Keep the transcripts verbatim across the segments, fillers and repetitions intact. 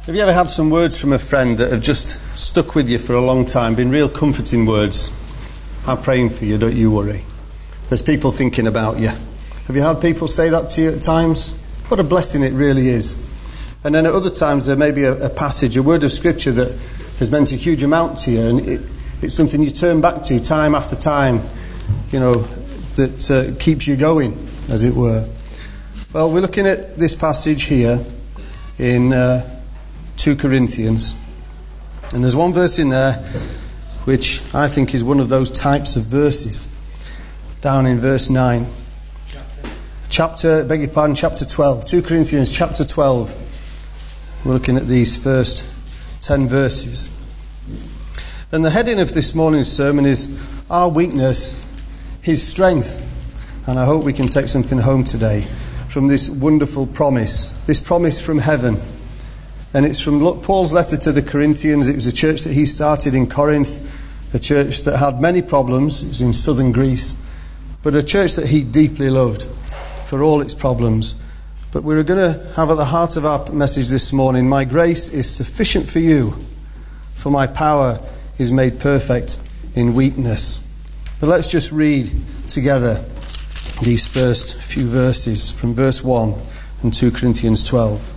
Have you ever had some words from a friend that have just stuck with you for a long time, been real comforting words? I'm praying for you, don't you worry. There's people thinking about you. Have you had people say that to you at times? What a blessing it really is. And then at other times there may be a, a passage, a word of scripture that has meant a huge amount to you, and it, it's something you turn back to time after time, you know, that uh, keeps you going, as it were. Well, we're looking at this passage here in uh, two Corinthians, and there's one verse in there which I think is one of those types of verses, down in verse nine. Chapter, beg your pardon, chapter twelve. two Corinthians chapter twelve. We're looking at these first ten verses. And the heading of this morning's sermon is Our Weakness, His Strength. And I hope we can take something home today from this wonderful promise, this promise from heaven. And it's from Paul's letter to the Corinthians. It was a church that he started in Corinth, a church that had many problems. It was in southern Greece, but a church that he deeply loved for all its problems. But we're going to have at the heart of our message this morning, my grace is sufficient for you, for my power is made perfect in weakness. But let's just read together these first few verses from verse one and two Corinthians twelve.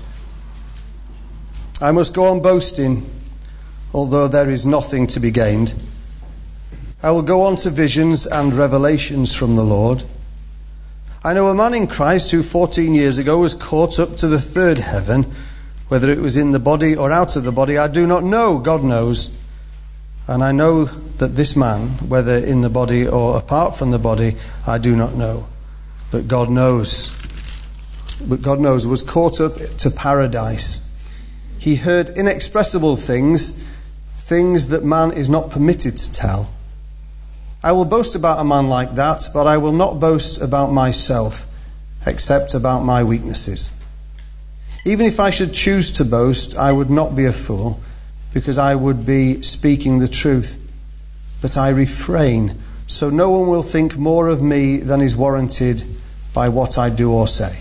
I must go on boasting, although there is nothing to be gained. I will go on to visions and revelations from the Lord. I know a man in Christ who fourteen years ago was caught up to the third heaven. Whether it was in the body or out of the body, I do not know. God knows. And I know that this man, whether in the body or apart from the body, I do not know. But God knows. But God knows, was caught up to paradise. He heard inexpressible things, things that man is not permitted to tell. I will boast about a man like that, but I will not boast about myself, except about my weaknesses. Even if I should choose to boast, I would not be a fool, because I would be speaking the truth. But I refrain, so no one will think more of me than is warranted by what I do or say.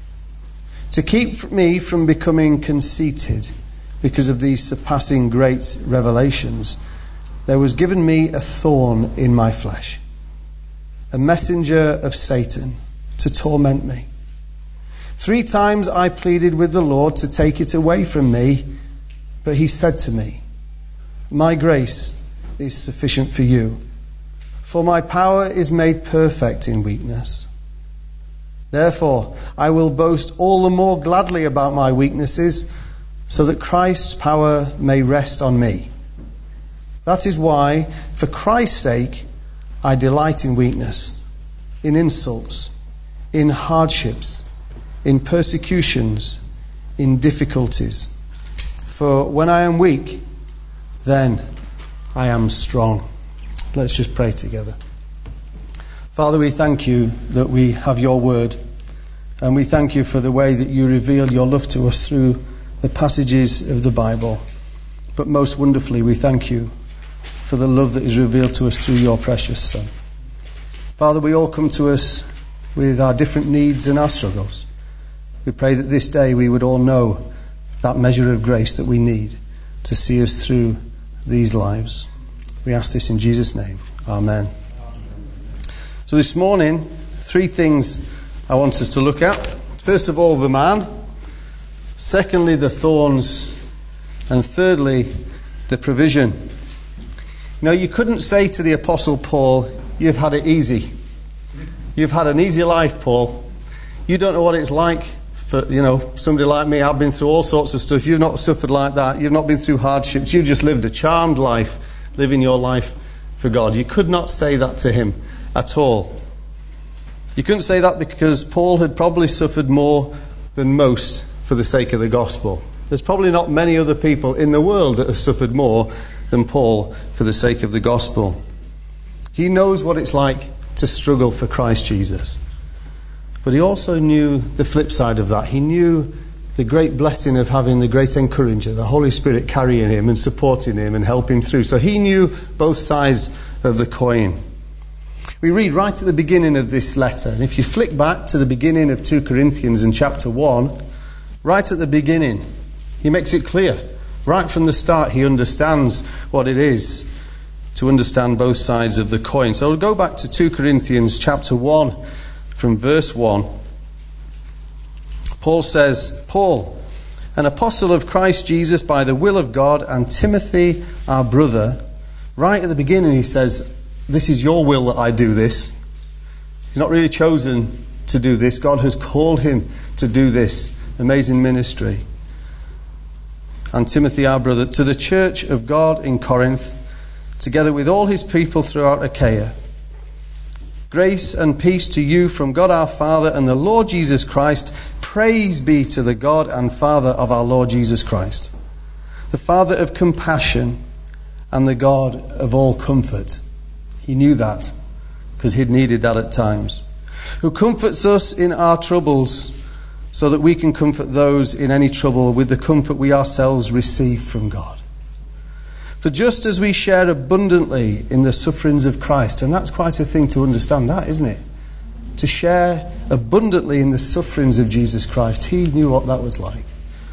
To keep me from becoming conceited because of these surpassing great revelations, there was given me a thorn in my flesh, a messenger of Satan to torment me. Three times I pleaded with the Lord to take it away from me, but he said to me, my grace is sufficient for you, for my power is made perfect in weakness. Therefore, I will boast all the more gladly about my weaknesses, so that Christ's power may rest on me. That is why, for Christ's sake, I delight in weakness, in insults, in hardships, in persecutions, in difficulties. For when I am weak, then I am strong. Let's just pray together. Father, we thank you that we have your word, and we thank you for the way that you reveal your love to us through the passages of the Bible. But most wonderfully, we thank you for the love that is revealed to us through your precious Son. Father, we all come to us with our different needs and our struggles. We pray that this day we would all know that measure of grace that we need to see us through these lives. We ask this in Jesus' name. Amen. So this morning, three things I want us to look at. First of all, the man. Secondly, the thorns. And thirdly, the provision. You know, you couldn't say to the Apostle Paul, you've had it easy. You've had an easy life, Paul. You don't know what it's like for, you know, somebody like me. I've been through all sorts of stuff. You've not suffered like that. You've not been through hardships. You've just lived a charmed life, living your life for God. You could not say that to him at all. You couldn't say that because Paul had probably suffered more than most for the sake of the gospel. There's probably not many other people in the world that have suffered more than Paul for the sake of the gospel. He knows what it's like to struggle for Christ Jesus. But he also knew the flip side of that. He knew the great blessing of having the great encourager, the Holy Spirit, carrying him and supporting him and helping him through. So he knew both sides of the coin. We read right at the beginning of this letter, and if you flick back to the beginning of two Corinthians in chapter one, right at the beginning, He makes it clear. Right from the start, he understands what it is to understand both sides of the coin. So we'll go back to Second Corinthians chapter one, from verse one. Paul says, Paul, an apostle of Christ Jesus by the will of God, and Timothy, our brother. Right at the beginning he says, this is your will that I do this. He's not really chosen to do this. God has called him to do this amazing ministry. And Timothy, our brother, to the church of God in Corinth, together with all his people throughout Achaia. Grace and peace to you from God our Father and the Lord Jesus Christ. Praise be to the God and Father of our Lord Jesus Christ, the Father of compassion and the God of all comfort. He knew that because he'd needed that at times. Who comforts us in our troubles, so that we can comfort those in any trouble with the comfort we ourselves receive from God. For just as we share abundantly in the sufferings of Christ, and that's quite a thing to understand that, isn't it? To share abundantly in the sufferings of Jesus Christ. He knew what that was like.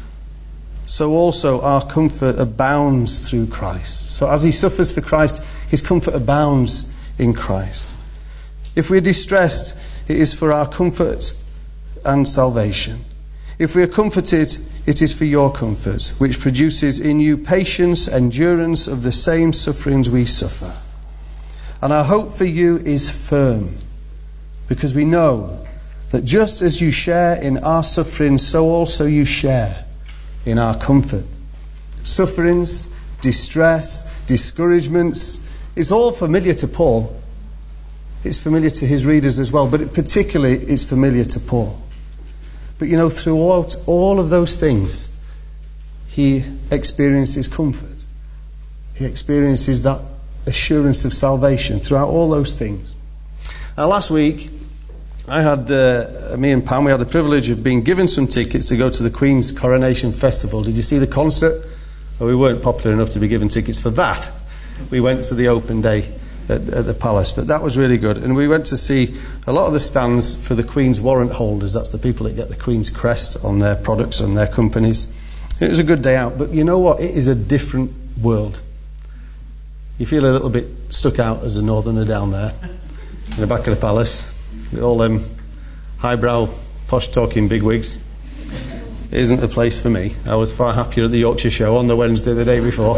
So also our comfort abounds through Christ. So as he suffers for Christ, his comfort abounds in Christ. If we're distressed, it is for our comfort and salvation. If we are comforted, it is for your comfort, which produces in you patience, endurance of the same sufferings we suffer. And our hope for you is firm, because we know that just as you share in our suffering, so also you share in our comfort. Sufferings, distress, discouragements, it's all familiar to Paul. It's familiar to his readers as well, but it particularly is familiar to Paul. But you know, throughout all of those things, he experiences comfort. He experiences that assurance of salvation throughout all those things. Now, last week, I had, uh, me and Pam, we had the privilege of being given some tickets to go to the Queen's Coronation Festival. Did you see the concert? Well, we weren't popular enough to be given tickets for that. We went to the open day At, at the palace, but that was really good. And we went to see a lot of the stands for the Queen's warrant holders. That's the people that get the Queen's crest on their products and their companies. It was a good day out, but you know what? It is a different world. You feel a little bit stuck out as a northerner down there in the back of the palace with all them highbrow, posh-talking bigwigs. It isn't the place for me. I was far happier at the Yorkshire show on the Wednesday the day before.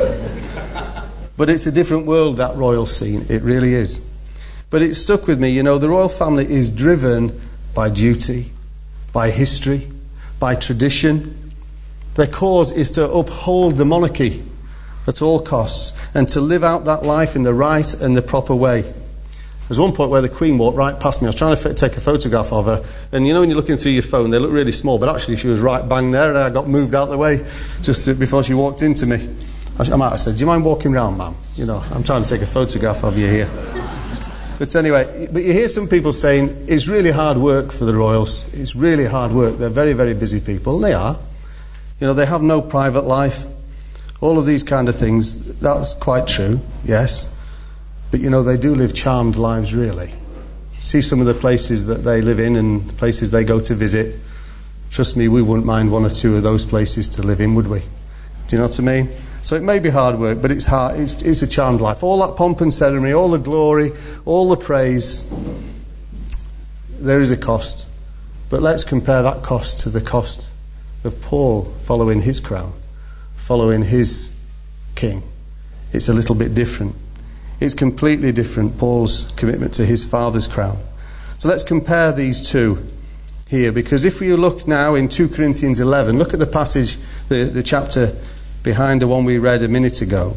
But it's a different world, that royal scene. It really is. But it stuck with me. You know, the royal family is driven by duty, by history, by tradition. Their cause is to uphold the monarchy at all costs and to live out that life in the right and the proper way. There's one point where the Queen walked right past me. I was trying to take a photograph of her. And you know when you're looking through your phone, they look really small. But actually she was right bang there and I got moved out of the way just before she walked into me. I might have said, do you mind walking round, ma'am? You know, I'm trying to take a photograph of you here. But anyway, but you hear some people saying, it's really hard work for the royals. It's really hard work. They're very, very busy people. And they are. You know, they have no private life. All of these kind of things. That's quite true, yes. But, you know, they do live charmed lives, really. See some of the places that they live in and places they go to visit. Trust me, we wouldn't mind one or two of those places to live in, would we? Do you know what I mean? So it may be hard work, but it's hard. It's, it's a charmed life. All that pomp and ceremony, all the glory, all the praise, there is a cost. But let's compare that cost to the cost of Paul following his crown, following his king. It's a little bit different. It's completely different, Paul's commitment to his father's crown. So let's compare these two here, because if we look now in Second Corinthians eleven, look at the passage, the, the chapter behind the one we read a minute ago.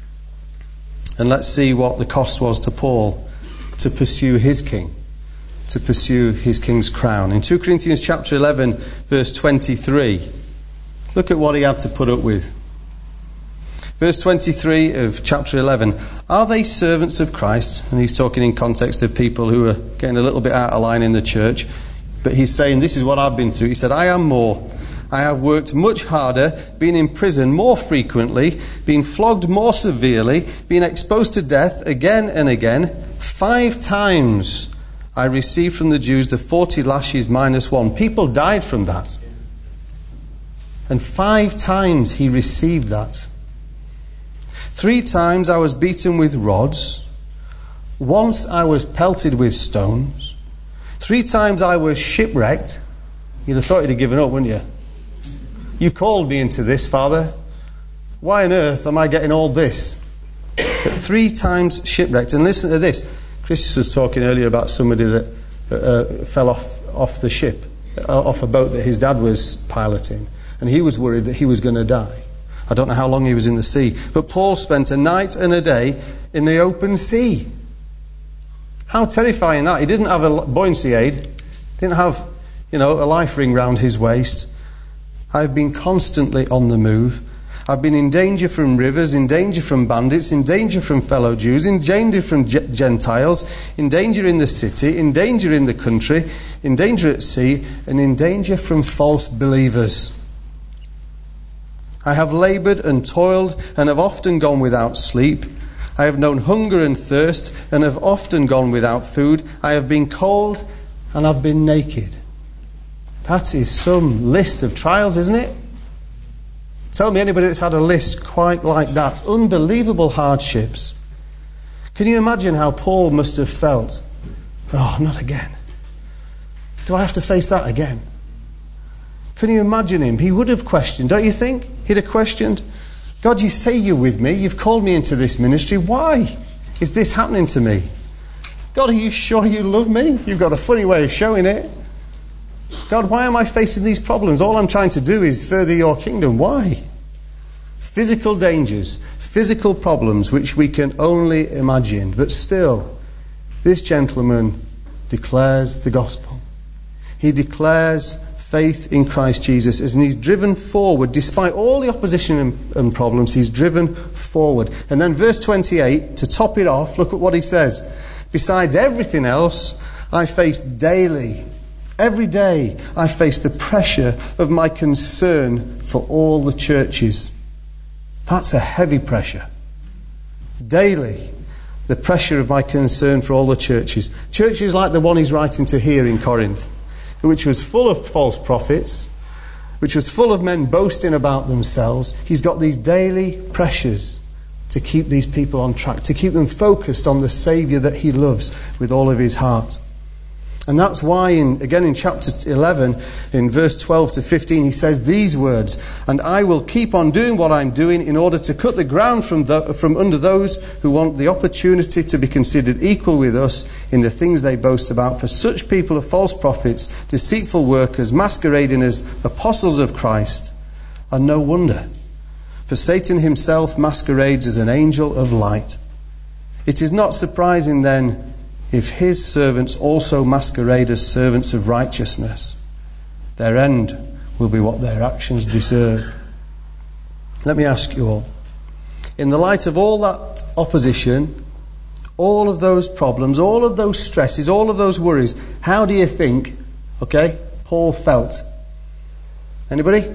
And let's see what the cost was to Paul to pursue his king, to pursue his king's crown. In Second Corinthians chapter eleven, verse twenty-three, look at what he had to put up with. Verse twenty-three of chapter eleven, are they servants of Christ? And he's talking in context of people who are getting a little bit out of line in the church. But he's saying, this is what I've been through. He said, I am more. I have worked much harder, been in prison more frequently, been flogged more severely, been exposed to death again and again. Five times I received from the Jews the forty lashes minus one. People died from that. And five times he received that. Three times I was beaten with rods. Once I was pelted with stones. Three times I was shipwrecked. You'd have thought you'd have given up, wouldn't you? You called me into this, Father. Why on earth am I getting all this? But three times shipwrecked. And listen to this. Chris was talking earlier about somebody that uh, fell off, off the ship, uh, off a boat that his dad was piloting. And he was worried that he was going to die. I don't know how long he was in the sea. But Paul spent a night and a day in the open sea. How terrifying that. He didn't have a buoyancy aid. Didn't have, you know, a life ring round his waist. I've been constantly on the move. I've been in danger from rivers, in danger from bandits, in danger from fellow Jews, in danger from Gentiles, in danger in the city, in danger in the country, in danger at sea, and in danger from false believers. I have laboured and toiled and have often gone without sleep. I have known hunger and thirst and have often gone without food. I have been cold and I've been naked. That is some list of trials, isn't it? Tell me anybody that's had a list quite like that. Unbelievable hardships. Can you imagine how Paul must have felt? Oh, not again. Do I have to face that again? Can you imagine him? He would have questioned, don't you think? He'd have questioned, God, you say you're with me. You've called me into this ministry. Why is this happening to me? God, are you sure you love me? You've got a funny way of showing it. God, why am I facing these problems? All I'm trying to do is further your kingdom. Why? Physical dangers, physical problems which we can only imagine. But still, this gentleman declares the gospel. He declares faith in Christ Jesus, and he's driven forward despite all the opposition and, and problems. He's driven forward. And then verse twenty-eight, to top it off, look at what he says. Besides everything else, I face daily, every day, I face the pressure of my concern for all the churches. That's a heavy pressure. Daily, the pressure of my concern for all the churches. Churches like the one he's writing to here in Corinth, which was full of false prophets, which was full of men boasting about themselves. He's got these daily pressures to keep these people on track, to keep them focused on the Saviour that he loves with all of his heart. And that's why, in, again in chapter eleven, in verse twelve to fifteen, he says these words, and I will keep on doing what I'm doing in order to cut the ground from, the, from under those who want the opportunity to be considered equal with us in the things they boast about. For such people are false prophets, deceitful workers, masquerading as apostles of Christ. And no wonder, for Satan himself masquerades as an angel of light. It is not surprising then if his servants also masquerade as servants of righteousness. Their end will be what their actions deserve. Let me ask you all, in the light of all that opposition, all of those problems, all of those stresses, all of those worries, how do you think, okay, Paul felt? Anybody?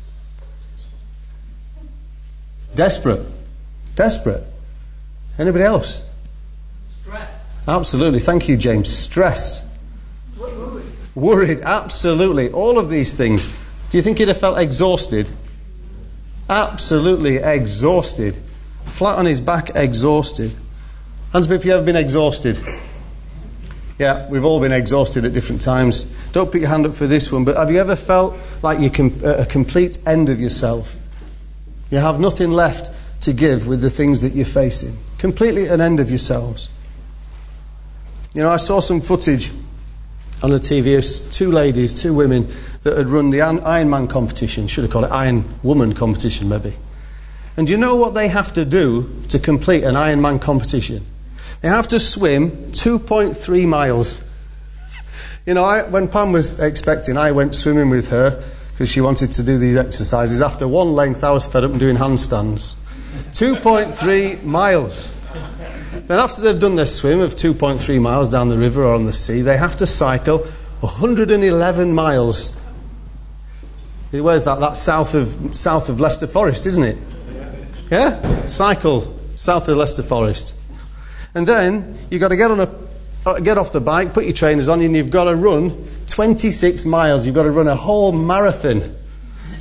Desperate. Desperate. Anybody else? Stressed. Absolutely. Thank you, James. Stressed. Worried. Worried. Absolutely. All of these things. Do you think he'd have felt exhausted? Absolutely exhausted. Flat on his back, exhausted. Hands up if you've ever been exhausted. Yeah, we've all been exhausted at different times. Don't put your hand up for this one, but have you ever felt like you're com- at a complete end of yourself? You have nothing left to give with the things that you're facing. Completely an end of yourselves. You know, I saw some footage on the T V of two ladies, two women that had run the Ironman competition. Should have called it Iron Woman competition, maybe. And do you know what they have to do to complete an Ironman competition? They have to swim two point three miles. You know, I, when Pam was expecting, I went swimming with her because she wanted to do these exercises. After one length, I was fed up and doing handstands. two point three miles. Then after they've done their swim of two point three miles down the river or on the sea, they have to cycle one hundred eleven miles. Where's that? That's south of south of Leicester Forest, isn't it? Yeah? Cycle south of Leicester Forest. And then you've got to get on a get off the bike, put your trainers on, and you've got to run twenty-six miles. You've got to run a whole marathon.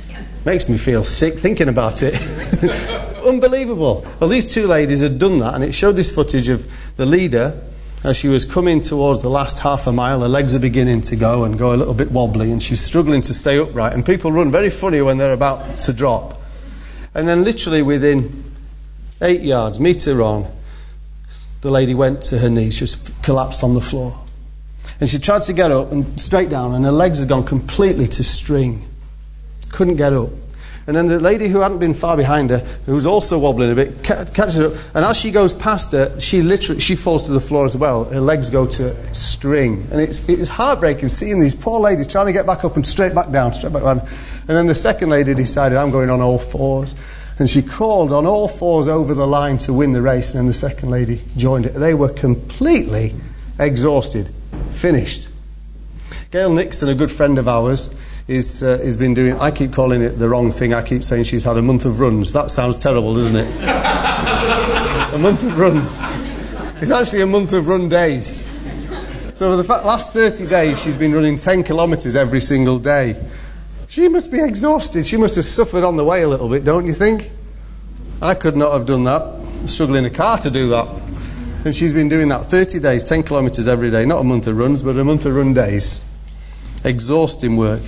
Makes me feel sick thinking about it. Unbelievable. Well, these two ladies had done that, and it showed this footage of the leader as she was coming towards the last half a mile. Her legs are beginning to go and go a little bit wobbly, and she's struggling to stay upright. And people run very funny when they're about to drop. And then literally within eight yards, metre on, the lady went to her knees, just collapsed on the floor. And she tried to get up and straight down, and her legs had gone completely to string. Couldn't get up. And then the lady who hadn't been far behind her, who was also wobbling a bit, catches her up. And as she goes past her, she literally she falls to the floor as well. Her legs go to string. And it's it was heartbreaking seeing these poor ladies trying to get back up and straight back down, straight back down. And then the second lady decided, I'm going on all fours. And she crawled on all fours over the line to win the race. And then the second lady joined it. They were completely exhausted. Finished. Gail Nixon, a good friend of ours, is uh, has been doing, I keep calling it the wrong thing. I keep saying she's had a month of runs. That sounds terrible, doesn't it? A month of runs. It's actually a month of run days. So for the fa- last thirty days, she's been running ten kilometres every single day. She must be exhausted. She must have suffered on the way a little bit, don't you think? I could not have done that. I struggle in a car to do that. And she's been doing that thirty days, ten kilometres every day. Not a month of runs, but a month of run days. Exhausting work.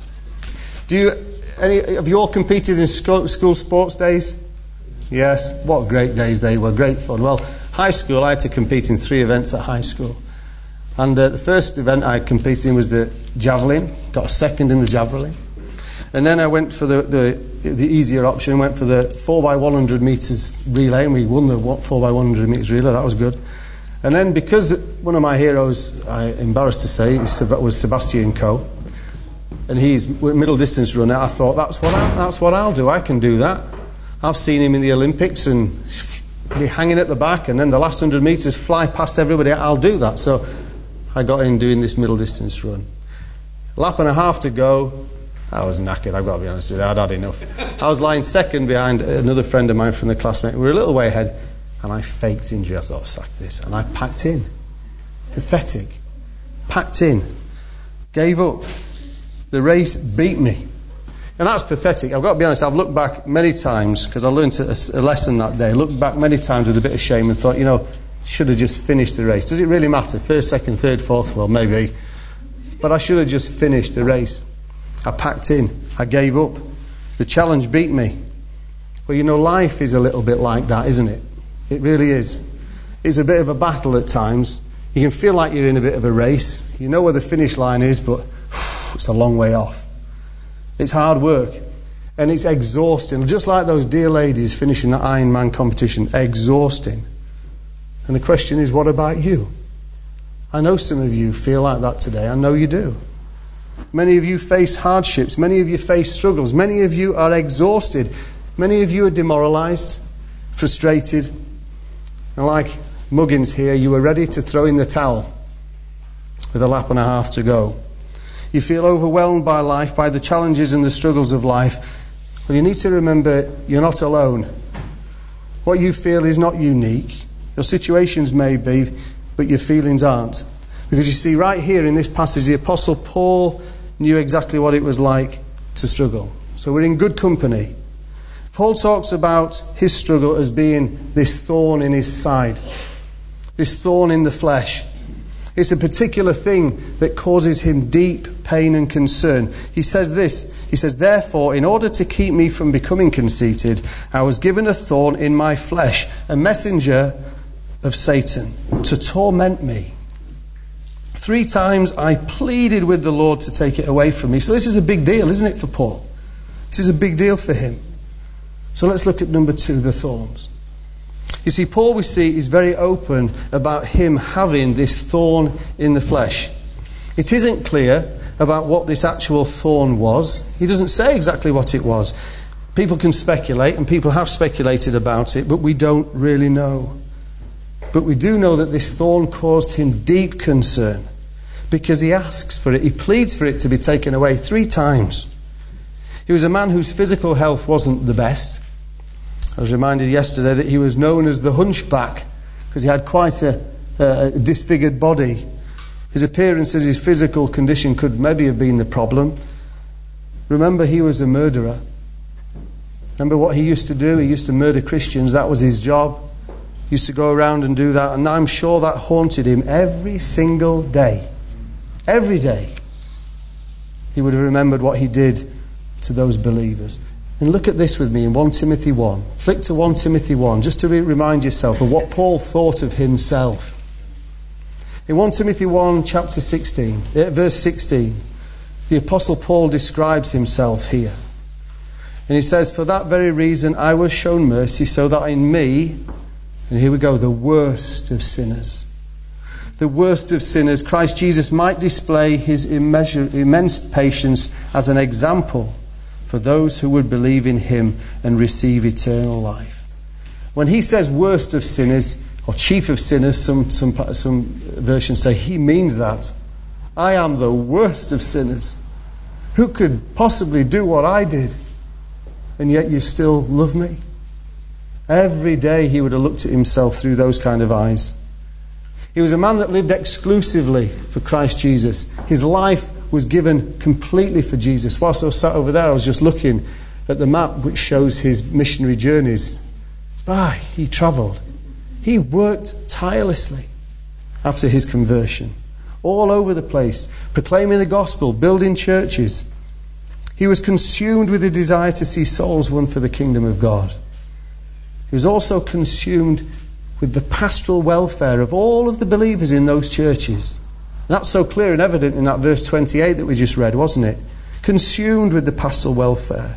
Do you, any, have you all competed in school, school sports days? Yes. What great days they were. Great fun. Well, high school, I had to compete in three events at high school. And uh, the first event I competed in was the javelin. Got a second in the javelin. And then I went for the, the, the easier option, went for the four by one hundred metres relay, and we won the four by one hundred metres relay. That was good. And then because one of my heroes, I'm embarrassed to say, was Sebastian Coe, and he's a middle distance runner, I thought, that's what, I, that's what I'll do. I can do that. I've seen him in the Olympics and be hanging at the back, and then the last one hundred metres fly past everybody. I'll do that. So I got in doing this middle distance run. A lap and a half to go. I was knackered, I've got to be honest with you. I'd had enough. I was lying second behind another friend of mine from the classmate. We were a little way ahead, and I faked injury. I thought, sack this. And I packed in. Pathetic. Packed in. Gave up. The race beat me. And that's pathetic. I've got to be honest, I've looked back many times, because I learned a, a lesson that day. Looked back many times with a bit of shame and thought, you know, should have just finished the race. Does it really matter? First, second, third, fourth? Well, maybe. But I should have just finished the race. I packed in. I gave up. The challenge beat me. Well, you know, life is a little bit like that, isn't it? It really is. It's a bit of a battle at times. You can feel like you're in a bit of a race. You know where the finish line is, but whew, it's a long way off. It's hard work. And it's exhausting. Just like those dear ladies finishing that Ironman competition. Exhausting. And the question is, what about you? I know some of you feel like that today. I know you do. Many of you face hardships. Many of you face struggles. Many of you are exhausted. Many of you are demoralised, frustrated. And like Muggins here, you were ready to throw in the towel with a lap and a half to go. You feel overwhelmed by life, by the challenges and the struggles of life. Well, you need to remember you're not alone. What you feel is not unique. Your situations may be, but your feelings aren't. Because you see, right here in this passage, the Apostle Paul knew exactly what it was like to struggle. So we're in good company. Paul talks about his struggle as being this thorn in his side, this thorn in the flesh. It's a particular thing that causes him deep pain and concern. He says this, he says, therefore, in order to keep me from becoming conceited, I was given a thorn in my flesh, a messenger of Satan, to torment me. Three times I pleaded with the Lord to take it away from me. So this is a big deal, isn't it, for Paul? This is a big deal for him. So let's look at number two, the thorns. You see, Paul, we see, is very open about him having this thorn in the flesh. It isn't clear about what this actual thorn was. He doesn't say exactly what it was. People can speculate, and people have speculated about it, but we don't really know. But we do know that this thorn caused him deep concern, because he asks for it, he pleads for it to be taken away three times. He was a man whose physical health wasn't the best. I was reminded yesterday that he was known as the hunchback because he had quite a, a disfigured body. His appearance and his physical condition could maybe have been the problem. Remember, he was a murderer. Remember what he used to do? He used to murder Christians. That was his job. He used to go around and do that. And I'm sure that haunted him every single day. Every day. He would have remembered what he did to those believers. And look at this with me in First Timothy one. Flick to First Timothy one, just to re- remind yourself of what Paul thought of himself. In First Timothy one, chapter sixteen, uh, verse sixteen, the Apostle Paul describes himself here. And he says, "For that very reason I was shown mercy, so that in me," and here we go, the worst of sinners, the worst of sinners, Christ Jesus might display his immeasur- immense patience as an example for those who would believe in him and receive eternal life. When he says worst of sinners, or chief of sinners, some, some, some versions say he means that. I am the worst of sinners. Who could possibly do what I did? And yet you still love me? Every day he would have looked at himself through those kind of eyes. He was a man that lived exclusively for Christ Jesus. His life was given completely for Jesus. Whilst I was sat over there, I was just looking at the map which shows his missionary journeys. Ah, he travelled. He worked tirelessly after his conversion, all over the place, proclaiming the gospel, building churches. He was consumed with a desire to see souls won for the kingdom of God. He was also consumed with the pastoral welfare of all of the believers in those churches. That's so clear and evident in that verse twenty-eight that we just read, wasn't it? Consumed with the pastoral welfare.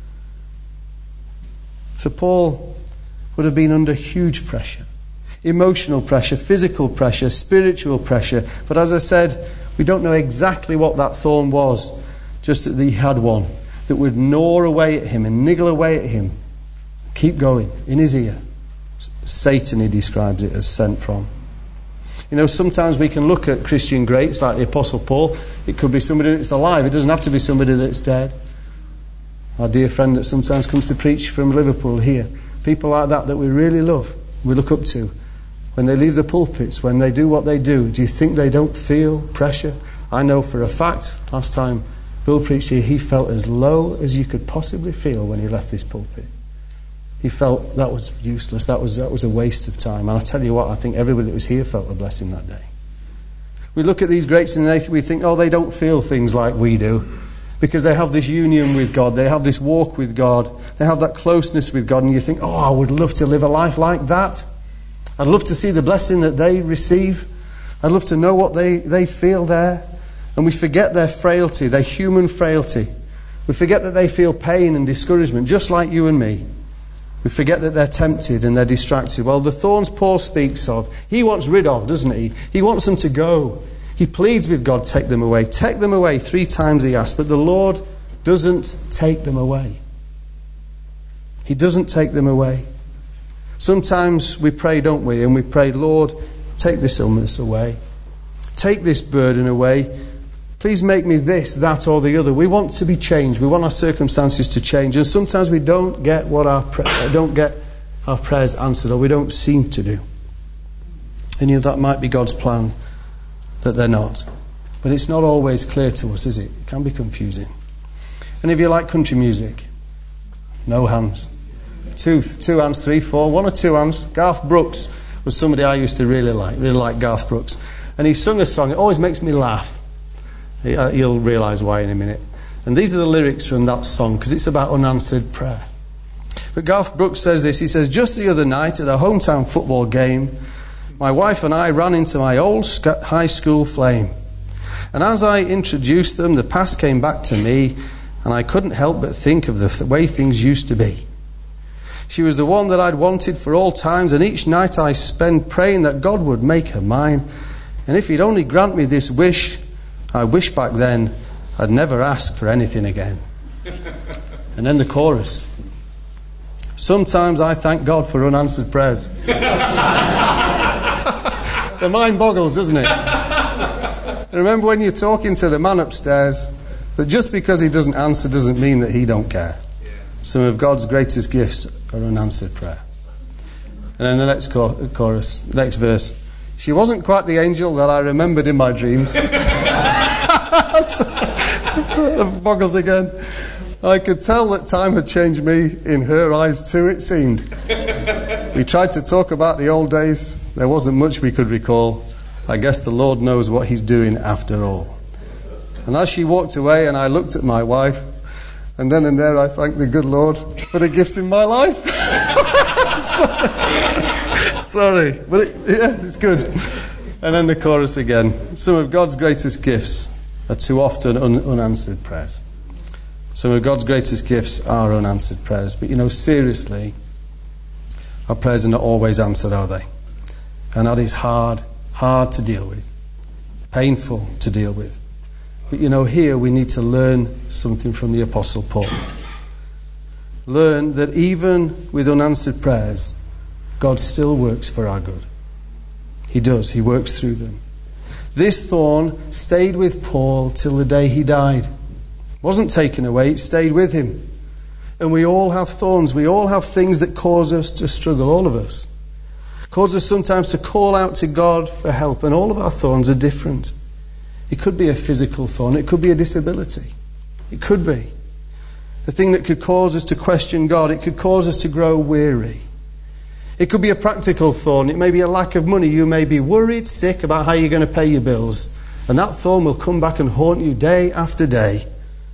So Paul would have been under huge pressure. Emotional pressure, physical pressure, spiritual pressure. But as I said, we don't know exactly what that thorn was, just that he had one that would gnaw away at him and niggle away at him. Keep going, in his ear. Satan, he describes it as, sent from. You know, sometimes we can look at Christian greats like the Apostle Paul. It could be somebody that's alive. It doesn't have to be somebody that's dead. Our dear friend that sometimes comes to preach from Liverpool here. People like that that we really love, we look up to. When they leave the pulpits, when they do what they do, do you think they don't feel pressure? I know for a fact, last time Bill preached here, he felt as low as you could possibly feel when he left this pulpit. He felt that was useless, that was, that was a waste of time. And I tell you what, I think everybody that was here felt a blessing that day. We look at these greats and we think, oh, they don't feel things like we do. Because they have this union with God, they have this walk with God, they have that closeness with God, and you think, oh, I would love to live a life like that. I'd love to see the blessing that they receive. I'd love to know what they, they feel there. And we forget their frailty, their human frailty. We forget that they feel pain and discouragement, just like you and me. We forget that they're tempted and they're distracted. Well, the thorns Paul speaks of, he wants rid of, doesn't he? He wants them to go. He pleads with God, take them away. Take them away. Three times he asks, but the Lord doesn't take them away. He doesn't take them away. Sometimes we pray, don't we? And we pray, Lord, take this illness away. Take this burden away. Please make me this, that or the other. We want to be changed. We want our circumstances to change. And sometimes we don't get what our don't get our prayers answered, or we don't seem to do. And you know, that might be God's plan, that they're not. But it's not always clear to us, is it? It can be confusing. And if you like country music, no hands. Two, two hands, three, four, one or two hands. Garth Brooks was somebody I used to really like, really like Garth Brooks. And he sung a song, it always makes me laugh. You'll realise why in a minute. And these are the lyrics from that song, because it's about unanswered prayer. But Garth Brooks says this, he says, just the other night at a hometown football game, my wife and I ran into my old high school flame. And as I introduced them, the past came back to me, and I couldn't help but think of the way things used to be. She was the one that I'd wanted for all times, and each night I spent praying that God would make her mine. And if he'd only grant me this wish, I wish back then I'd never ask for anything again. And then the chorus. Sometimes I thank God for unanswered prayers. The mind boggles, doesn't it? And remember when you're talking to the man upstairs, that just because he doesn't answer doesn't mean that he don't care. Some of God's greatest gifts are unanswered prayer. And then the next chorus, the next verse. She wasn't quite the angel that I remembered in my dreams. Boggles again. I could tell that time had changed me in her eyes too, it seemed. We tried to talk about the old days. There wasn't much we could recall. I guess the Lord knows what he's doing after all. And as she walked away and I looked at my wife, and then and there I thanked the good Lord for the gifts in my life. Sorry. Sorry, but it, yeah, it's good. And then the chorus again. Some of God's greatest gifts are too often un- unanswered prayers. Some of God's greatest gifts are unanswered prayers. But you know, seriously, our prayers are not always answered, are they? And that is hard, hard to deal with. Painful to deal with. But you know, here we need to learn something from the Apostle Paul. Learn that even with unanswered prayers, God still works for our good. He does. He works through them. This thorn stayed with Paul till the day he died. It wasn't taken away, it stayed with him. And we all have thorns. We all have things that cause us to struggle, all of us. Cause us sometimes to call out to God for help. And all of our thorns are different. It could be a physical thorn. It could be a disability. It could be. The thing that could cause us to question God. It could cause us to grow weary. It could be a practical thorn. It may be a lack of money. You may be worried, sick about how you're going to pay your bills. And that thorn will come back and haunt you day after day.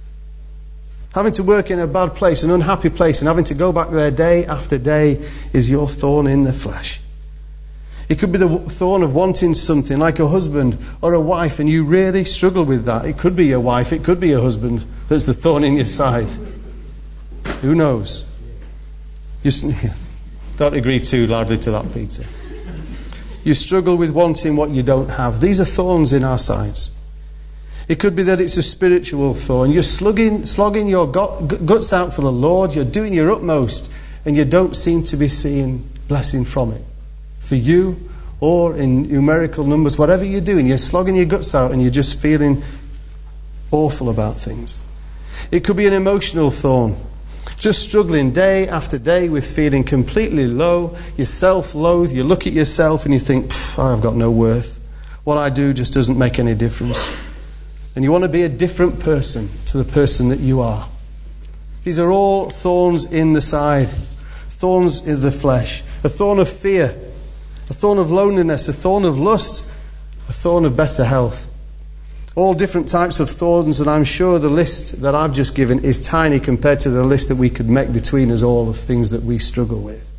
Having to work in a bad place, an unhappy place, and having to go back there day after day is your thorn in the flesh. It could be the thorn of wanting something like a husband or a wife, and you really struggle with that. It could be your wife, it could be your husband that's the thorn in your side. Who knows? Just don't agree too loudly to that, Peter. You struggle with wanting what you don't have. These are thorns in our sides. It could be that it's a spiritual thorn. You're slugging, slogging your guts out for the Lord. You're doing your utmost, and you don't seem to be seeing blessing from it. For you, or in numerical numbers, whatever you're doing, you're slogging your guts out and you're just feeling awful about things. It could be an emotional thorn. Just struggling day after day with feeling completely low. You're self-loathe. You look at yourself and you think, I've got no worth. What I do just doesn't make any difference. And you want to be a different person to the person that you are. These are all thorns in the side. Thorns in the flesh. A thorn of fear. A thorn of loneliness, a thorn of lust, a thorn of better health. All different types of thorns, and I'm sure the list that I've just given is tiny compared to the list that we could make between us all of things that we struggle with.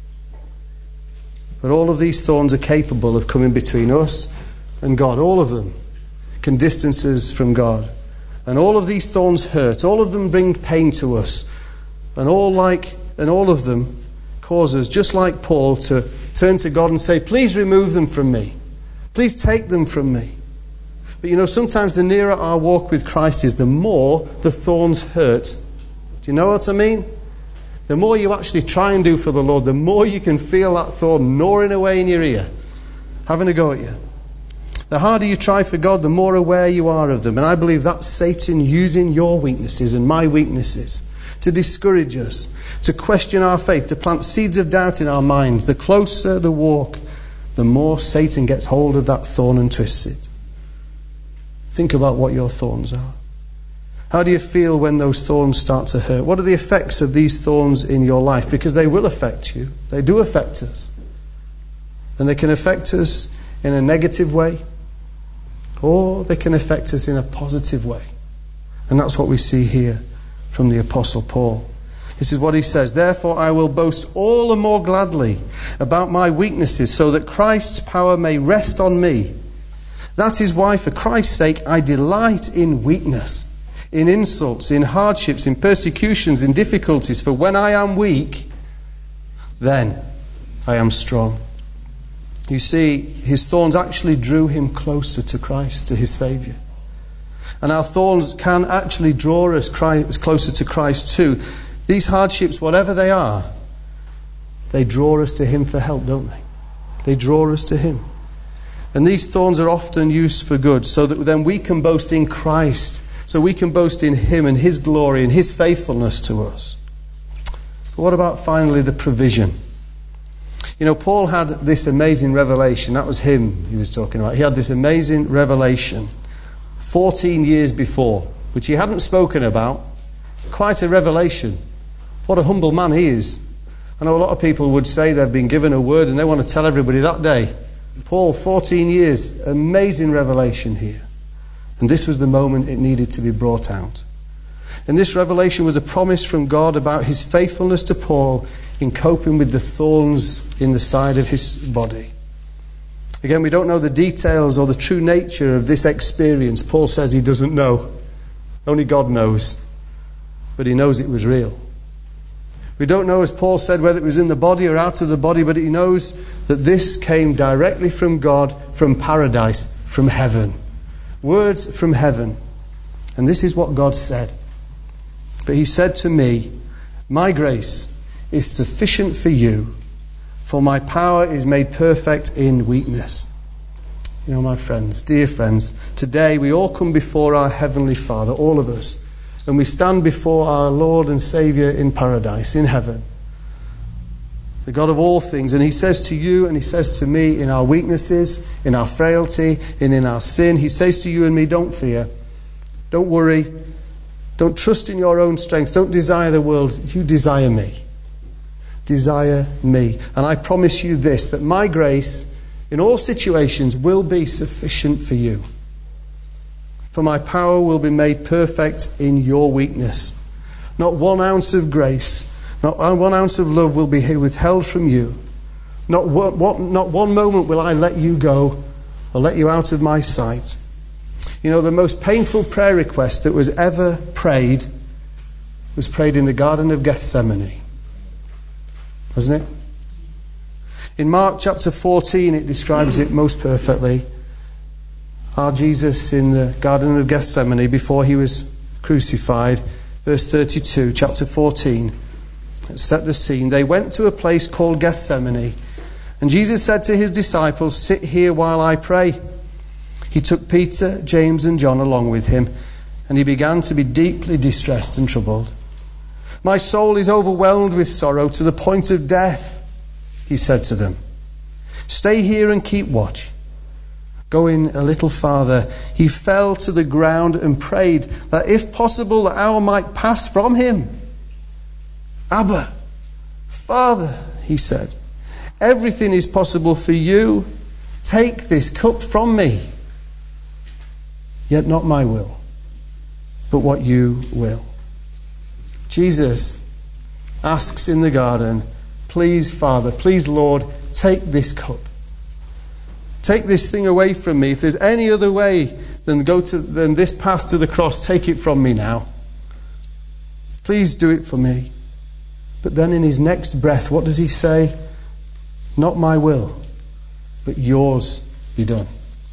But all of these thorns are capable of coming between us and God. All of them can distance us from God. And all of these thorns hurt. All of them bring pain to us. And all like, and all of them cause us, just like Paul, to turn to God and say, please remove them from me. Please take them from me. But you know, sometimes the nearer our walk with Christ is, the more the thorns hurt. Do you know what I mean? The more you actually try and do for the Lord, the more you can feel that thorn gnawing away in your ear, having a go at you. The harder you try for God, the more aware you are of them. And I believe that's Satan using your weaknesses and my weaknesses to discourage us, to question our faith, to plant seeds of doubt in our minds. The closer the walk, the more Satan gets hold of that thorn and twists it. Think about what your thorns are. How do you feel when those thorns start to hurt? What are the effects of these thorns in your life? Because they will affect you. They do affect us. And they can affect us in a negative way, or they can affect us in a positive way. And that's what we see here from the Apostle Paul. This is what he says. Therefore I will boast all the more gladly about my weaknesses, so that Christ's power may rest on me. That is why, for Christ's sake, I delight in weakness, in insults, in hardships, in persecutions, in difficulties. For when I am weak, then I am strong. You see, his thorns actually drew him closer to Christ, to his Saviour. And our thorns can actually draw us Christ, closer to Christ too. These hardships, whatever they are, they draw us to him for help, don't they? They draw us to him. And these thorns are often used for good, so that then we can boast in Christ. So we can boast in him and his glory and his faithfulness to us. But what about finally the provision? You know, Paul had this amazing revelation. That was him he was talking about. He had this amazing revelation fourteen years before, which he hadn't spoken about, quite a revelation. What a humble man he is. I know a lot of people would say they've been given a word and they want to tell everybody that day. Paul, fourteen years, amazing revelation here. And this was the moment it needed to be brought out. And this revelation was a promise from God about his faithfulness to Paul in coping with the thorns in the side of his body. Again, we don't know the details or the true nature of this experience. Paul says he doesn't know. Only God knows. But he knows it was real. We don't know, as Paul said, whether it was in the body or out of the body, but he knows that this came directly from God, from paradise, from heaven. Words from heaven. And this is what God said. But he said to me, my grace is sufficient for you, for my power is made perfect in weakness. You know, my friends, dear friends, today we all come before our Heavenly Father, all of us, and we stand before our Lord and Saviour in paradise, in heaven, the God of all things. And he says to you and he says to me, in our weaknesses, in our frailty, and in our sin, he says to you and me, don't fear, don't worry, don't trust in your own strength, don't desire the world, you desire me. Desire me. And I promise you this, that my grace in all situations will be sufficient for you. For my power will be made perfect in your weakness. Not one ounce of grace, not one ounce of love will be withheld from you. Not one, what, not one moment will I let you go or let you out of my sight. You know, the most painful prayer request that was ever prayed was prayed in the Garden of Gethsemane. Wasn't it? In Mark chapter fourteen, it describes it most perfectly. Our Jesus in the Garden of Gethsemane before he was crucified, verse thirty-two, chapter fourteen, set the scene. They went to a place called Gethsemane, and Jesus said to his disciples, sit here while I pray. He took Peter, James and John along with him, and he began to be deeply distressed and troubled. My soul is overwhelmed with sorrow to the point of death, he said to them. Stay here and keep watch. Going a little farther, he fell to the ground and prayed that if possible the hour might pass from him. Abba, Father, he said, everything is possible for you. Take this cup from me. Yet not my will, but what you will. Jesus asks in the garden, please, Father, please, Lord, take this cup. Take this thing away from me. If there's any other way than go to than this path to the cross, take it from me now. Please do it for me. But then in his next breath, what does he say? Not my will, but yours be done.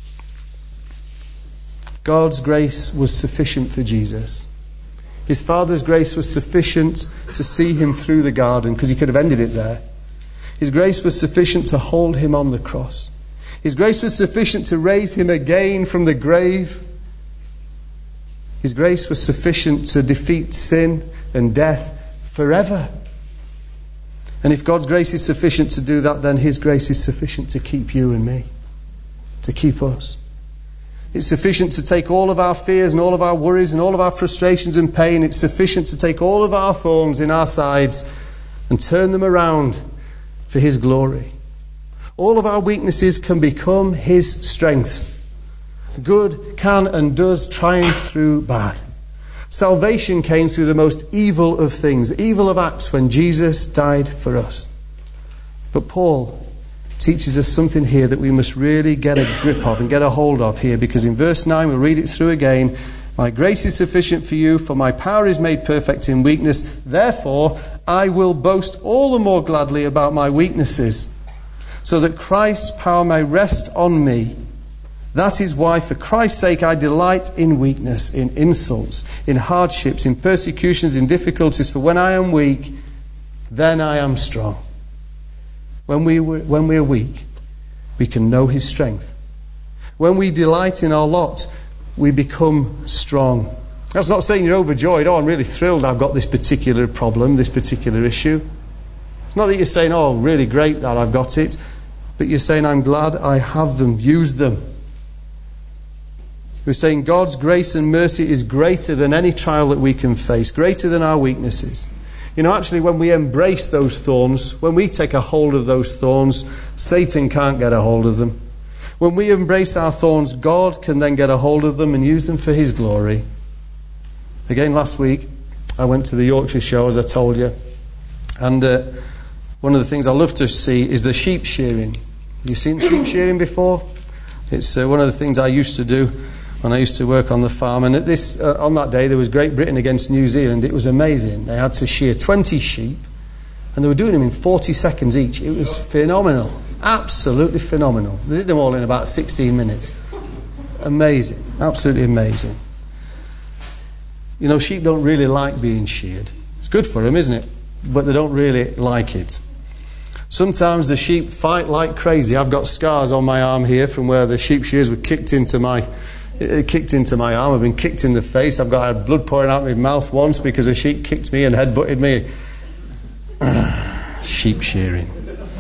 God's grace was sufficient for Jesus. His Father's grace was sufficient to see him through the garden, because he could have ended it there. His grace was sufficient to hold him on the cross. His grace was sufficient to raise him again from the grave. His grace was sufficient to defeat sin and death forever. And if God's grace is sufficient to do that, then his grace is sufficient to keep you and me, to keep us. It's sufficient to take all of our fears and all of our worries and all of our frustrations and pain. It's sufficient to take all of our thorns in our sides and turn them around for his glory. All of our weaknesses can become his strengths. Good can and does triumph through bad. Salvation came through the most evil of things, evil of acts, when Jesus died for us. But Paul teaches us something here that we must really get a grip of and get a hold of here, because in verse nine, we'll read it through again. My grace is sufficient for you, for my power is made perfect in weakness. Therefore, I will boast all the more gladly about my weaknesses, so that Christ's power may rest on me. That is why, for Christ's sake, I delight in weakness, in insults, in hardships, in persecutions, in difficulties. For when I am weak, then I am strong. When we were, when we are weak, we can know his strength. When we delight in our lot, we become strong. That's not saying you're overjoyed. Oh, I'm really thrilled I've got this particular problem, this particular issue. It's not that you're saying, oh, really great that I've got it. But you're saying, I'm glad I have them. Use them. We're saying God's grace and mercy is greater than any trial that we can face, greater than our weaknesses. You know, actually, when we embrace those thorns, when we take a hold of those thorns, Satan can't get a hold of them. When we embrace our thorns, God can then get a hold of them and use them for his glory. Again, last week, I went to the Yorkshire show, as I told you. And uh, one of the things I love to see is the sheep shearing. Have you seen sheep shearing before? It's uh, one of the things I used to do when I used to work on the farm. And at this, uh, on that day, there was Great Britain against New Zealand. It was amazing. They had to shear twenty sheep, and they were doing them in forty seconds each. It was phenomenal. Absolutely phenomenal. They did them all in about sixteen minutes. Amazing. Absolutely amazing. You know, sheep don't really like being sheared. It's good for them, isn't it? But they don't really like it. Sometimes the sheep fight like crazy. I've got scars on my arm here from where the sheep shears were kicked into my it kicked into my arm. I've been kicked in the face. I've got I had blood pouring out of my mouth once because a sheep kicked me and headbutted me. Sheep shearing.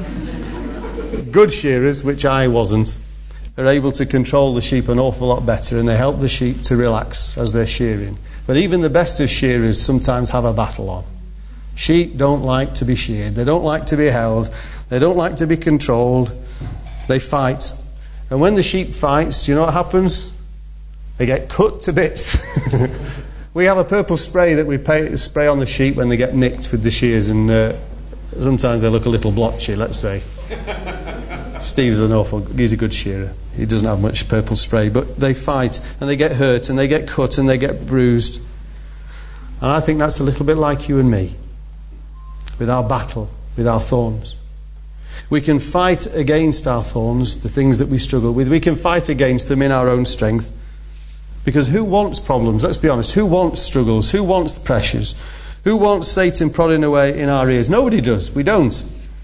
Good shearers, which I wasn't, are able to control the sheep an awful lot better, and they help the sheep to relax as they're shearing. But even the best of shearers sometimes have a battle on. Sheep don't like to be sheared. They don't like to be held. They don't like to be controlled. They fight. And when the sheep fights, do you know what happens? They get cut to bits. We have a purple spray that we pay, spray on the sheep when they get nicked with the shears, and uh, sometimes they look a little blotchy, let's say. Steve's an awful, he's a good shearer. He doesn't have much purple spray, but they fight and they get hurt and they get cut and they get bruised. And I think that's a little bit like you and me, with our battle, with our thorns. We can fight against our thorns, the things that we struggle with. We can fight against them in our own strength. Because who wants problems? Let's be honest. Who wants struggles? Who wants pressures? Who wants Satan prodding away in our ears? Nobody does. We don't.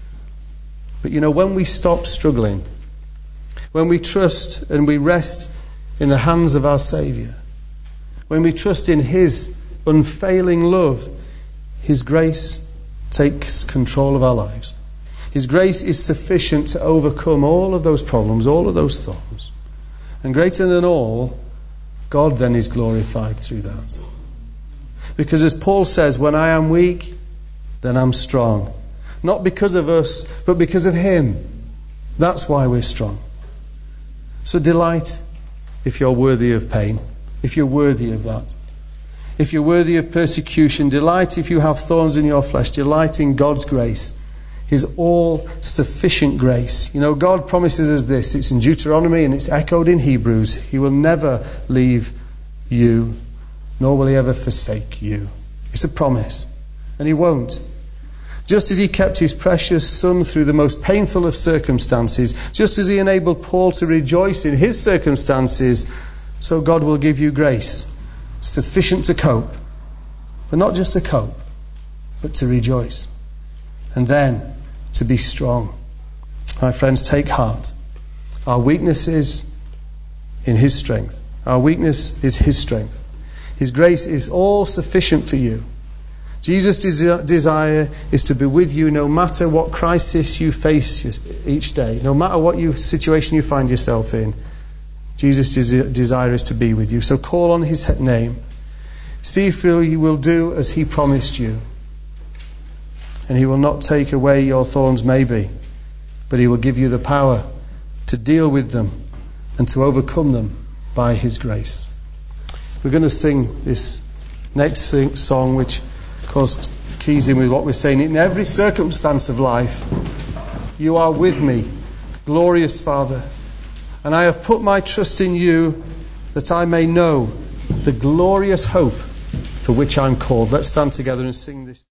But you know, when we stop struggling, when we trust and we rest in the hands of our Saviour, when we trust in his unfailing love, his grace takes control of our lives. His grace is sufficient to overcome all of those problems, all of those thorns. And greater than all, God then is glorified through that. Because as Paul says, when I am weak, then I'm strong. Not because of us, but because of him. That's why we're strong. So delight if you're worthy of pain, if you're worthy of that. If you're worthy of persecution, delight if you have thorns in your flesh. Delight in God's grace, his all-sufficient grace. You know, God promises us this. It's in Deuteronomy and it's echoed in Hebrews. He will never leave you, nor will he ever forsake you. It's a promise, and he won't. Just as he kept his precious son through the most painful of circumstances, just as he enabled Paul to rejoice in his circumstances, so God will give you grace sufficient to cope. But not just to cope, but to rejoice. And then to be strong. My friends, take heart. Our weakness is in his strength. Our weakness is his strength. His grace is all sufficient for you. Jesus' desire is to be with you no matter what crisis you face each day, no matter what you, situation you find yourself in. Jesus' desire is to be with you. So call on his name. See if he will do as he promised you. And he will not take away your thorns, maybe, but he will give you the power to deal with them and to overcome them by his grace. We're going to sing this next sing- song, which of course keys in with what we're saying. In every circumstance of life, you are with me, glorious Father, and I have put my trust in you that I may know the glorious hope for which I'm called. Let's stand together and sing this.